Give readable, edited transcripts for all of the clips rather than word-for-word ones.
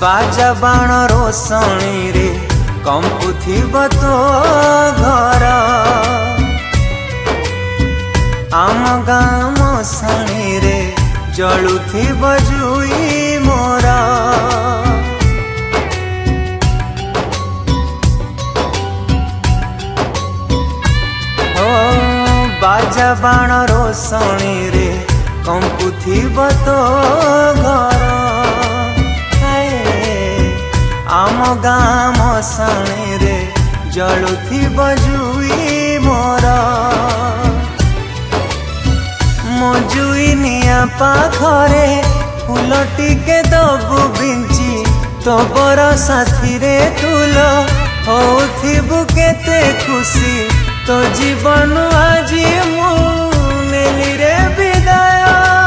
बाजा बाण रोशनी रे कंपुथिब तो घर आम गाँ मशाणी रे जलुथिब जुई मोर बाजा बाण रोशनी रे कंपुथिब तो घर आम गाँ मशाणी रे जलुथिब जुई मोर मो जुई निया पाखरे फूल टिके दबु बिंची तो बर साथी रे तुल होथिबु केते खुशी तो जीवन आज मु नेली रे विदाय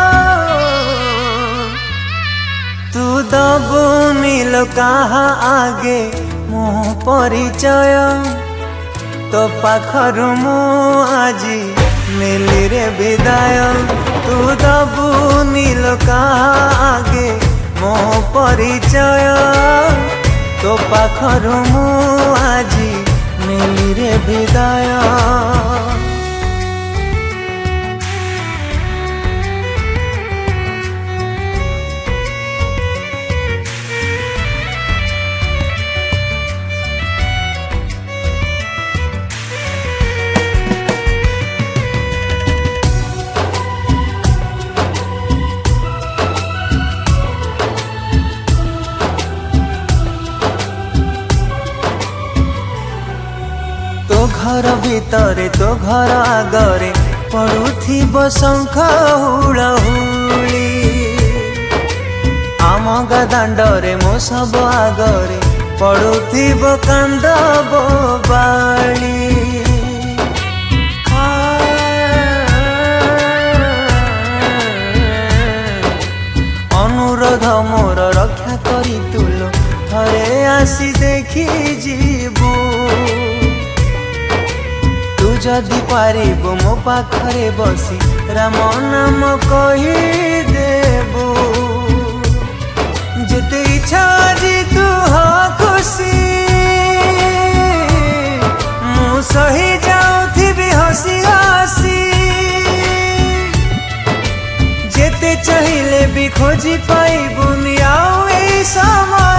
तू दबु नील कहा आगे मो परिचय तो पाखरु मु आजी नेली रे विदाय तू दबु नील कहा आगे मो परिचय तो पाखरु मु आजी नेली रे विदाय तो घर भितरे तो घर आगरे पड़ुथिब शंख हुलहुली आम गाँ दांडरे मो सब आगरे पड़ुथिब कांद बोबाली अनुरोध मोर रक्षा करी तुलो थरे आसी देखी जीवु तू जदि पारिबु मो पाखरे बसी राम नाम कही देबु जेते इच्छा जी तू हो खुशी मु सही जाउथिबि हसी हसी जेते चाहिले भी खोजी पाइबुनि आउ ए समय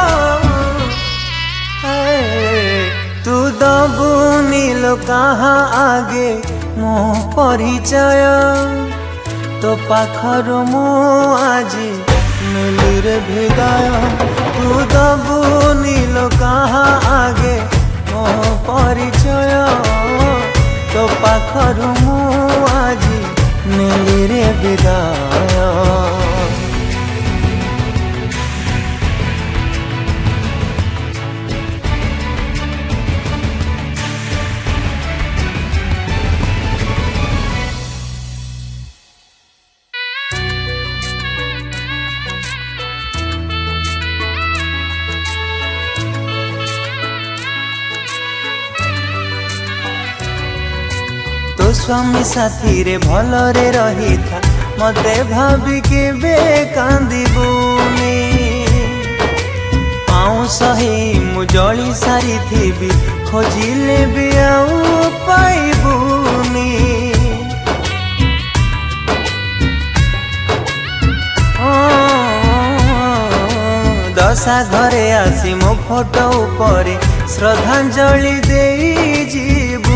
तू दबु नील कहाँ आगे मो परिचय तो पाखरु मु आजी नेली रे विदाय तू दबु नील कहाँ आगे मो परिचय तो पाखरु मु आजी नेली रे विदाय तो स्वामी साथी रे भलरे रही था मते भाभी के बे कांदिबुनी आउ सही मु जली सारी थी खोजिले भी आउ पाइबुनी दशा घरे आसी मो फोटो उपरे श्रद्धांजलि देई जीवु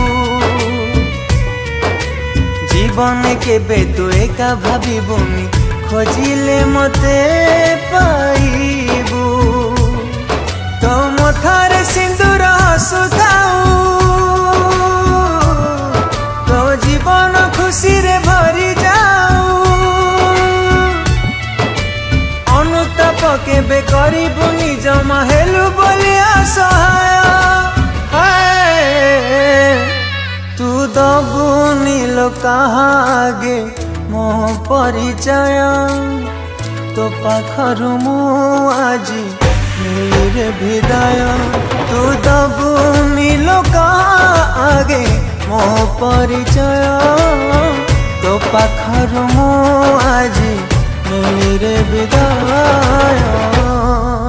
जीवन केबे तू एका भाबिबुनी खोजिले मते पाइबु तो मथारे सिंदूर हसुथाऊ तो जीवन खुशी रे भरी जाऊ अनुताप केबे करिबुनी जमा हेलु बोली असहाय तू दबु नील कहाँ आगे मो परिचय तो पाखरु मु आजी नेली रे विदाय तू दबु नील कहाँ आगे मो परिचय तो पाखरु मु आजी नेली रे विदाय।